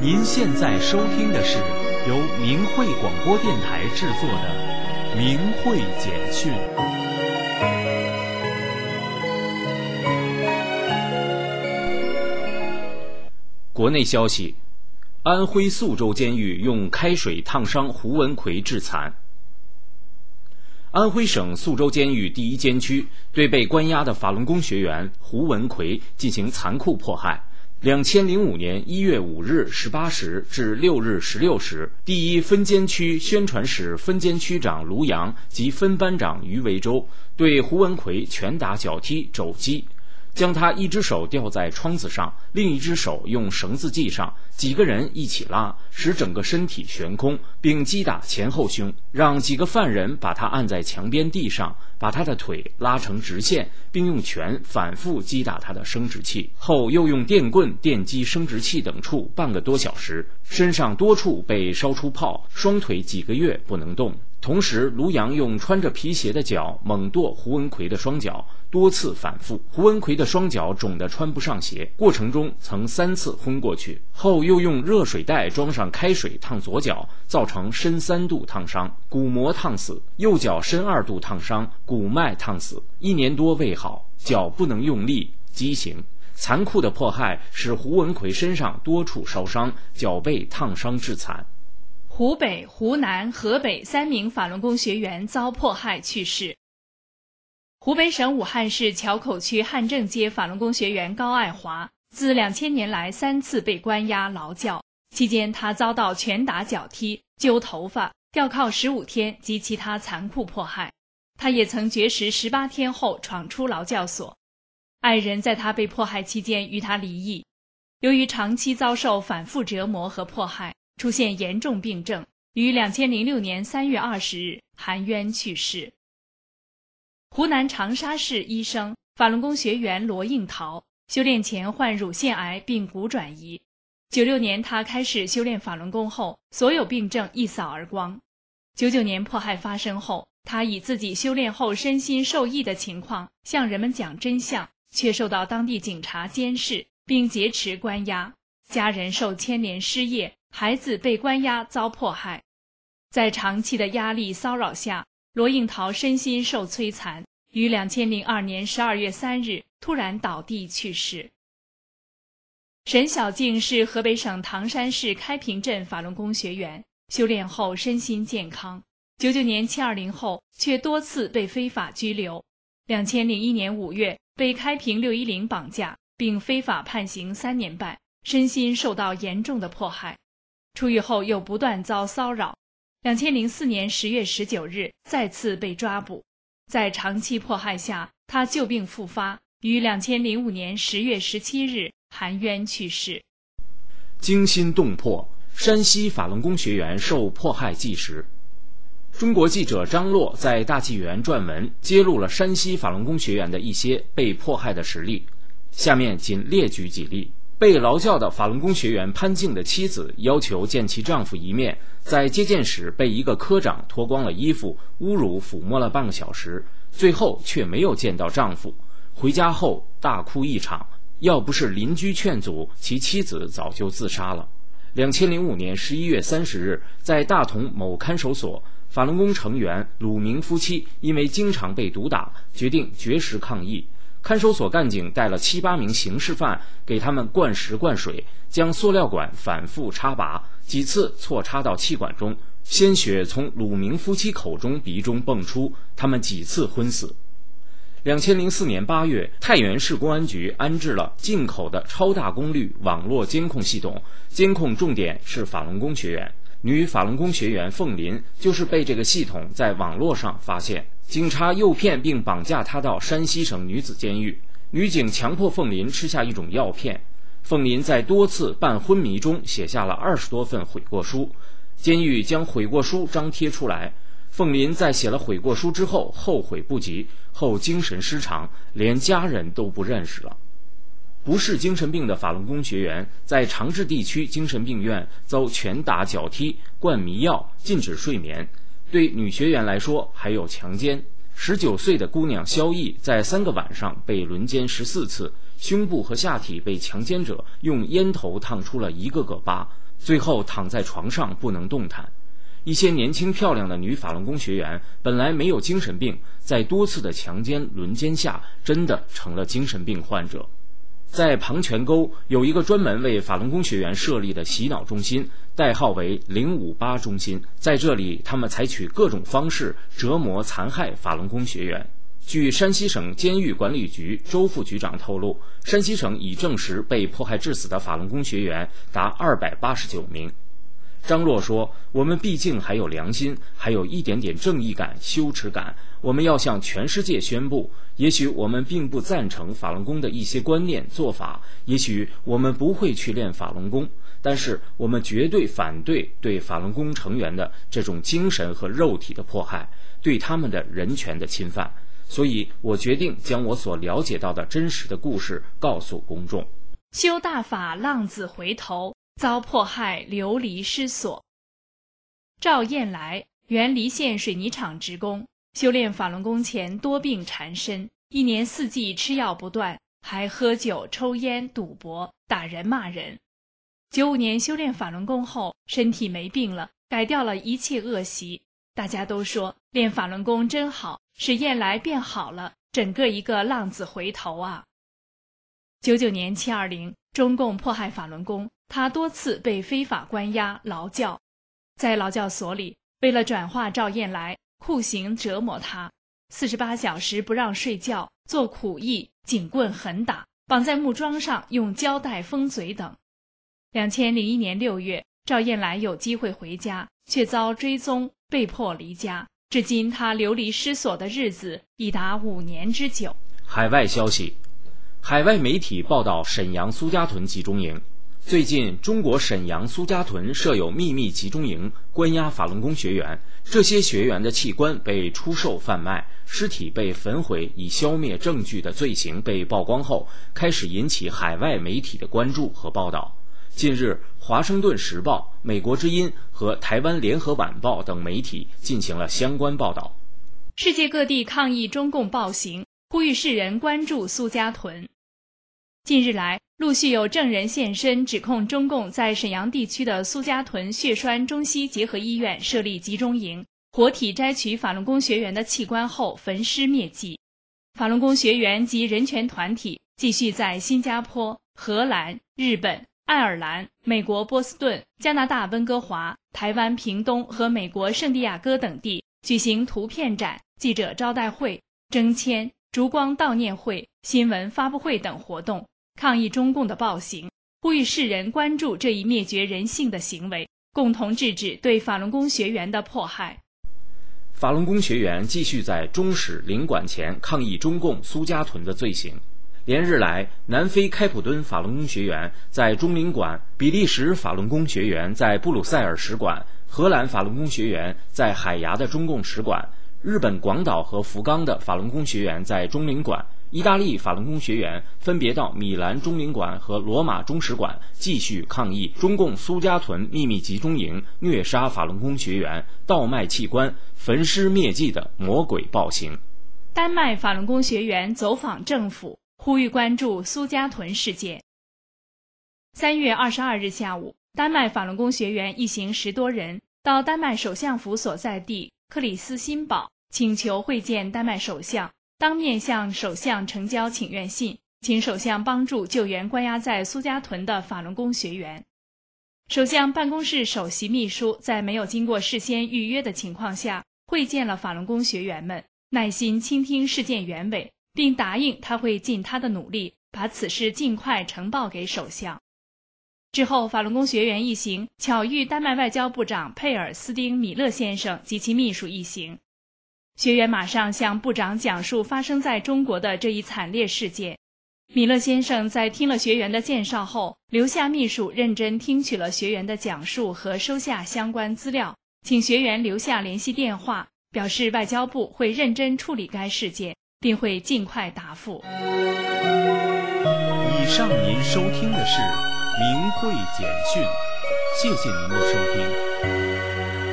您现在收听的是由明慧广播电台制作的《明慧简讯》。国内消息：安徽宿州监狱用开水烫伤胡文奎致残。安徽省宿州监狱第一监区对被关押的法轮功学员胡文奎进行残酷迫害。2005年1月5日18时至6日16时，第一分监区宣传室分监区长卢阳及分班长于维洲对胡文奎拳打脚踢肘击，将他一只手吊在窗子上，另一只手用绳子系上，几个人一起拉，使整个身体悬空，并击打前后胸，让几个犯人把他按在墙边地上，把他的腿拉成直线，并用拳反复击打他的生殖器，后又用电棍电击生殖器等处半个多小时，身上多处被烧出泡，双腿几个月不能动。同时，卢阳用穿着皮鞋的脚猛跺胡文奎的双脚，多次反复，胡文奎的双脚肿得穿不上鞋，过程中曾3次昏过去，后又用热水袋装上开水烫左脚，造成深3度烫伤，骨膜烫死；右脚深2度烫伤，骨脉烫死，1年多未好，脚不能用力，畸形。残酷的迫害使胡文奎身上多处烧伤，脚被烫伤致残。 湖北、湖南、河北3名法轮功学员遭迫害去世。湖北省武汉市桥口区汉正街法轮功学员高爱华，自2000年来3次被关押劳教，期间他遭到拳打脚踢、揪头发、吊铐15天及其他残酷迫害。他也曾绝食18天后闯出劳教所。爱人在他被迫害期间与他离异。由于长期遭受反复折磨和迫害，出现严重病症，于2006年3月20日含冤去世。湖南长沙市医生、法轮功学员罗应桃，修炼前患乳腺癌并骨转移。96年他开始修炼法轮功后，所有病症一扫而光。99年迫害发生后，他以自己修炼后身心受益的情况向人们讲真相，却受到当地警察监视并劫持关押，家人受牵连失业，孩子被关押遭迫害。在长期的压力骚扰下，罗应桃身心受摧残，于2002年12月3日突然倒地去世。沈小静是河北省唐山市开平镇法轮功学员，修炼后身心健康。99年720后却多次被非法拘留。2001年5月被开平610绑架，并非法判刑3年半，身心受到严重的迫害。出狱后又不断遭骚扰。2004年10月19日再次被抓捕。在长期迫害下，他旧病复发，于2005年10月17日含冤去世。 惊心动魄，山西法轮功学员受迫害纪实。中国记者张洛在大纪元撰文，揭露了山西法轮功学员的一些被迫害的实例。下面仅列举几例。被劳教的法轮功学员潘静的妻子要求见其丈夫一面，在接见时被一个科长脱光了衣服，侮辱抚摸了半个小时，最后却没有见到丈夫。回家后大哭一场，要不是邻居劝阻，其妻子早就自杀了。2005年11月30日，在大同某看守所，法轮功成员鲁明夫妻因为经常被毒打，决定绝食抗议。看守所干警带了7、8名刑事犯，给他们灌食灌水，将塑料管反复插拔，几次错插到气管中，鲜血从鲁明夫妻口中鼻中迸出，他们几次昏死。2004年8月，太原市公安局安置了进口的超大功率网络监控系统，监控重点是法轮功学员。女法轮功学员凤林就是被这个系统在网络上发现，警察诱骗并绑架她到山西省女子监狱，女警强迫凤林吃下一种药片，凤林在多次半昏迷中写下了20多份悔过书，监狱将悔过书张贴出来。凤林在写了悔过书之后后悔不及，后精神失常，连家人都不认识了。不是精神病的法轮功学员在长治地区精神病院遭拳打脚踢、灌迷药、禁止睡眠。对女学员来说还有强奸。19岁的姑娘肖毅在3个晚上被轮奸14次，胸部和下体被强奸者用烟头烫出了一个个疤。 最后躺在床上不能动弹。一些年轻漂亮的女法轮功学员本来没有精神病，在多次的强奸轮奸下，真的成了精神病患者。在庞泉沟有一个专门为法轮功学员设立的洗脑中心，代号为058中心。在这里，他们采取各种方式折磨残害法轮功学员。据山西省监狱管理局周副局长透露，山西省已证实被迫害致死的法轮功学员达289名。张洛说，我们毕竟还有良心，还有一点点正义感、羞耻感，我们要向全世界宣布，也许我们并不赞成法轮功的一些观念做法，也许我们不会去练法轮功，但是我们绝对反对对法轮功成员的这种精神和肉体的迫害，对他们的人权的侵犯。所以我决定将我所了解到的真实的故事告诉公众。 修大法浪子回头，遭迫害流离失所。赵燕来，原黎县水泥厂职工，修炼法轮功前多病缠身，一年四季吃药不断，还喝酒抽烟赌博，打人骂人。95年修炼法轮功后，身体没病了，改掉了一切恶习。大家都说练法轮功真好，使燕来变好了，整个一个浪子回头啊。99年720，中共迫害法轮功，他多次被非法关押劳教。在劳教所里，为了转化赵燕来，酷刑折磨他，48小时不让睡觉，做苦役，警棍狠打，绑在木桩上用胶带封嘴等。2001年6月，赵燕来有机会回家，却遭追踪，被迫离家。至今他流离失所的日子已达5年之久。 海外消息，海外媒体报道沈阳苏家屯集中营。最近，中国沈阳苏家屯设有秘密集中营，关押法轮功学员。这些学员的器官被出售贩卖，尸体被焚毁以消灭证据的罪行被曝光后，开始引起海外媒体的关注和报道。近日，华盛顿时报、美国之音和台湾联合晚报等媒体进行了相关报道。 世界各地抗议中共暴行，呼吁世人关注苏家屯。近日来，陆续有证人现身，指控中共在沈阳地区的苏家屯血栓中西结合医院设立集中营，活体摘取法轮功学员的器官后焚尸灭迹。法轮功学员及人权团体继续在新加坡、荷兰、日本、爱尔兰、美国波士顿、加拿大温哥华、台湾屏东和美国圣地亚哥等地举行图片展、记者招待会、征签、烛光悼念会、新闻发布会等活动，抗议中共的暴行，呼吁世人关注这一灭绝人性的行为，共同制止对法轮功学员的迫害。 法轮功学员继续在中使领馆前抗议中共苏家屯的罪行。连日来，南非开普敦法轮功学员在中领馆，比利时法轮功学员在布鲁塞尔使馆，荷兰法轮功学员在海牙的中共使馆，日本广岛和福冈的法轮功学员在中领馆，意大利法轮功学员分别到米兰中领馆和罗马中使馆继续抗议中共苏家屯秘密集中营虐杀法轮功学员、盗卖器官、焚尸灭迹的魔鬼暴行。 丹麦法轮功学员走访政府，呼吁关注苏家屯事件。3月22日下午，丹麦法轮功学员一行10多人到丹麦首相府所在地克里斯辛堡，请求会见丹麦首相，当面向首相呈交请愿信，请首相帮助救援关押在苏家屯的法轮功学员。首相办公室首席秘书在没有经过事先预约的情况下会见了法轮功学员们，耐心倾听事件原委，并答应他会尽他的努力把此事尽快呈报给首相。之后，法轮功学员一行巧遇丹麦外交部长佩尔斯丁米勒先生及其秘书一行。学员马上向部长讲述发生在中国的这一惨烈事件。米勒先生在听了学员的介绍后，留下秘书认真听取了学员的讲述和收下相关资料，请学员留下联系电话，表示外交部会认真处理该事件，并会尽快答复。 以上您收听的是明慧简讯，谢谢您的收听。